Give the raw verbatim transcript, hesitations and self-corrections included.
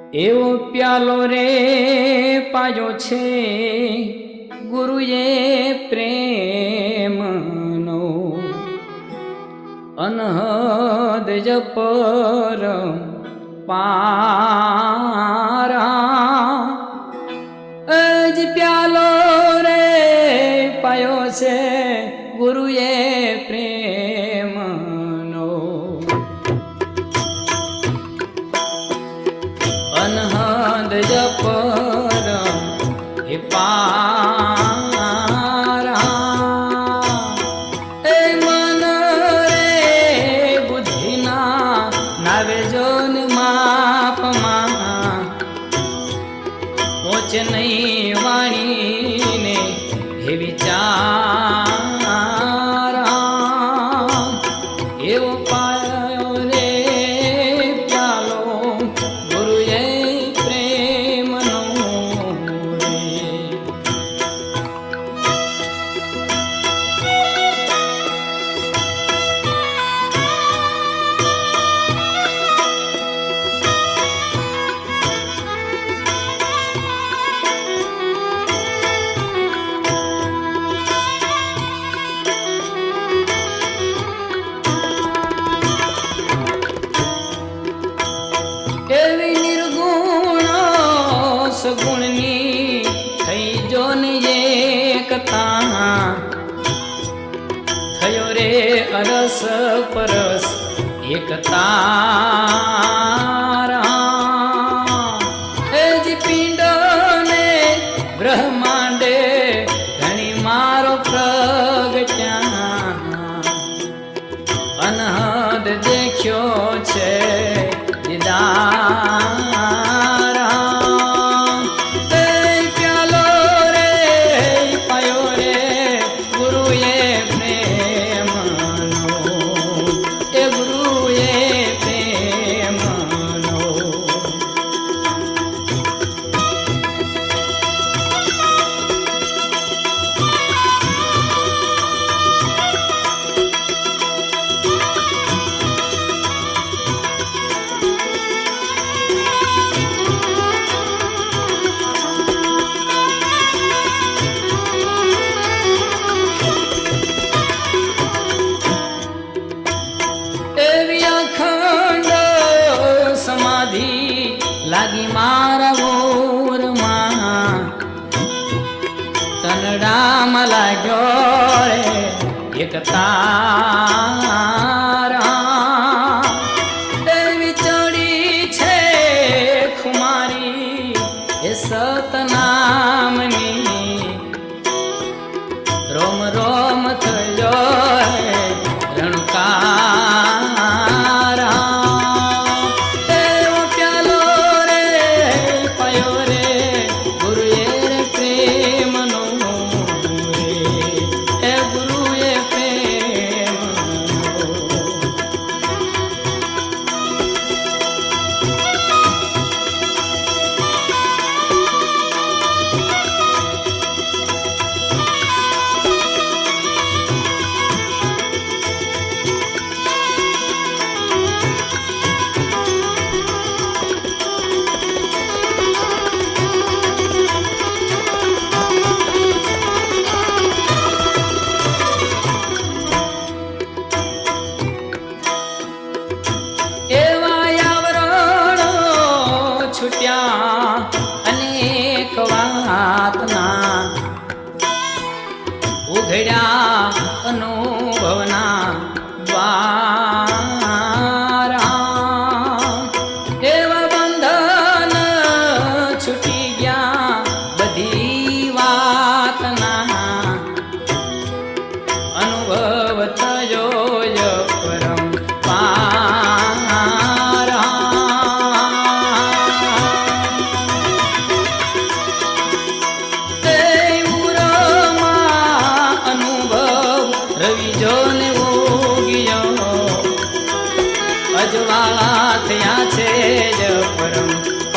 એવો પ્યાલો રે પાયો છે ગુરુએ પ્રેમનો, અનહદ જપર પારા અજ પ્યાલો રે પાયો છે ગુરુએ પ્રેમનો, અનહદ જપર એ પારા એ મન રે બુદ્ધિના નાવે જોન માપમાં પહોંચે નહીં વાણીને હે વિચારા એવો પાયો રે પ્યાલો ગુરુએ પ્રેમનો રે. એવી નિર્ગુણ સગુણની થઈ જો ને એકતા, થયો રે અરસ પરસ એકતા એ જ પિંડ ને બ્રહ્માંડે ઘણી મારો પ્રગટ્યા, અનહદ દેખ્યો છે દીદારા એ પ્યાલો રે પાયો રે ગુરુએ પ્રેમનો, એ ગુરુએ પ્રેમનો. એવી અખંડ સમાધિ લાગી મારા ગોરમાં, તનડામાં લાગ્યો રે એક તારા એવી ચડી છે ખુમારી એ સતનામની, રોમ રોમ થયો રણકારા એવો પ્યાલો રે પાયો રે ગુરુએ પ્રેમનો રે, એ ગુરુએ પ્રેમનો. એવા આવરણો છૂટ્યા અનેક વાતના, ઉઘડ્યા અનુભવના દ્વારા, એવા બંધન છૂટી ગયા બધી વાતના, અનુભવ થયો ય પરમ અજવાળા થયા છે જ પરમ